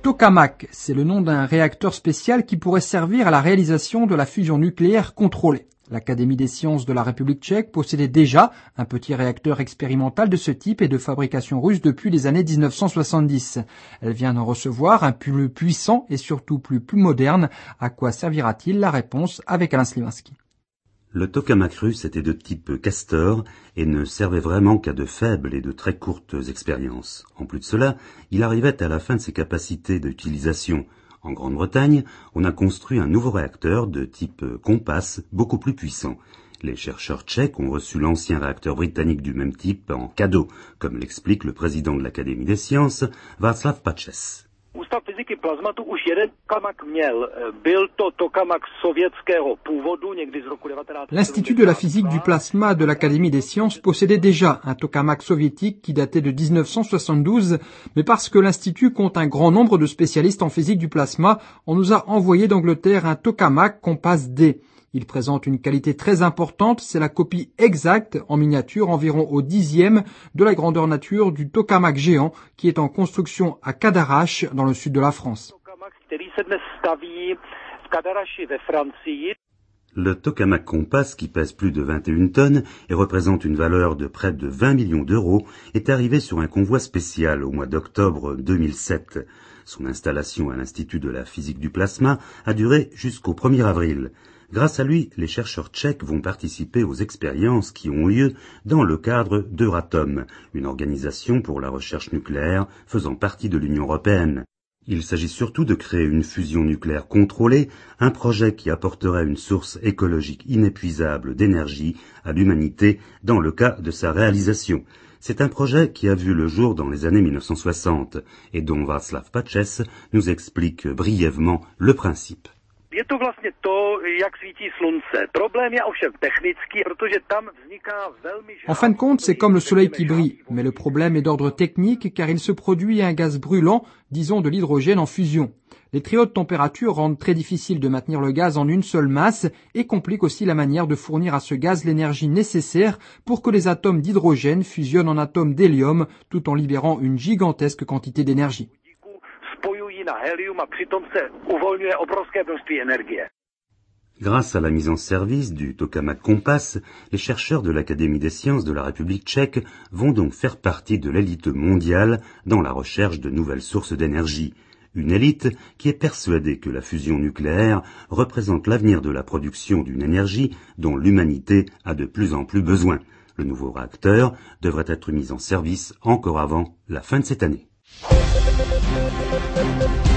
Tokamak, c'est le nom d'un réacteur spécial qui pourrait servir à la réalisation de la fusion nucléaire contrôlée. L'Académie des sciences de la République tchèque possédait déjà un petit réacteur expérimental de ce type et de fabrication russe depuis les années 1970. Elle vient d'en recevoir un plus puissant et surtout plus moderne. À quoi servira-t-il? La réponse avec Alain Sliwinski. Le tokamak russe était de type Castor et ne servait vraiment qu'à de faibles et de très courtes expériences. En plus de cela, il arrivait à la fin de ses capacités d'utilisation. En Grande-Bretagne, on a construit un nouveau réacteur de type Compass, beaucoup plus puissant. Les chercheurs tchèques ont reçu l'ancien réacteur britannique du même type en cadeau, comme l'explique le président de l'Académie des sciences, Václav Pačes. Ústav fyziky plazmatu už jeden tokamak měl. Byl to tokamak sovětského původu někdy z roku 1972. L'Institut de la physique du plasma de l'Académie des sciences possédait déjà un tokamak soviétique qui datait de 1972, mais parce que l'Institut compte un grand nombre de spécialistes en physique du plasma, on nous a envoyé d'Angleterre un tokamak Compass D. Il présente une qualité très importante, c'est la copie exacte, en miniature, environ au 10e de la grandeur nature du tokamak géant qui est en construction à Cadarache, dans le sud de la France. Le tokamak Compass, qui pèse plus de 21 tonnes et représente une valeur de près de 20 millions d'euros, est arrivé sur un convoi spécial au mois d'octobre 2007. Son installation à l'Institut de la physique du plasma a duré jusqu'au 1er avril. Grâce à lui, les chercheurs tchèques vont participer aux expériences qui ont lieu dans le cadre d'Euratom, une organisation pour la recherche nucléaire faisant partie de l'Union européenne. Il s'agit surtout de créer une fusion nucléaire contrôlée, un projet qui apporterait une source écologique inépuisable d'énergie à l'humanité dans le cas de sa réalisation. C'est un projet qui a vu le jour dans les années 1960 et dont Václav Pačes nous explique brièvement le principe. Je to vlastně to, jak svítí slunce. Problém je ovšem technický, protože tam vzniká velmi... En fin de compte, c'est comme le soleil qui brille, mais le problème est d'ordre technique car il se produit un gaz brûlant, disons de l'hydrogène en fusion. Les très hautes températures rendent très difficile de maintenir le gaz en une seule masse et compliquent aussi la manière de fournir à ce gaz l'énergie nécessaire pour que les atomes d'hydrogène fusionnent en atomes d'hélium tout en libérant une gigantesque quantité d'énergie. Grâce à la mise en service du tokamak Compass, les chercheurs de l'Académie des sciences de la République tchèque vont donc faire partie de l'élite mondiale dans la recherche de nouvelles sources d'énergie. Une élite qui est persuadée que la fusion nucléaire représente l'avenir de la production d'une énergie dont l'humanité a de plus en plus besoin. Le nouveau réacteur devrait être mis en service encore avant la fin de cette année.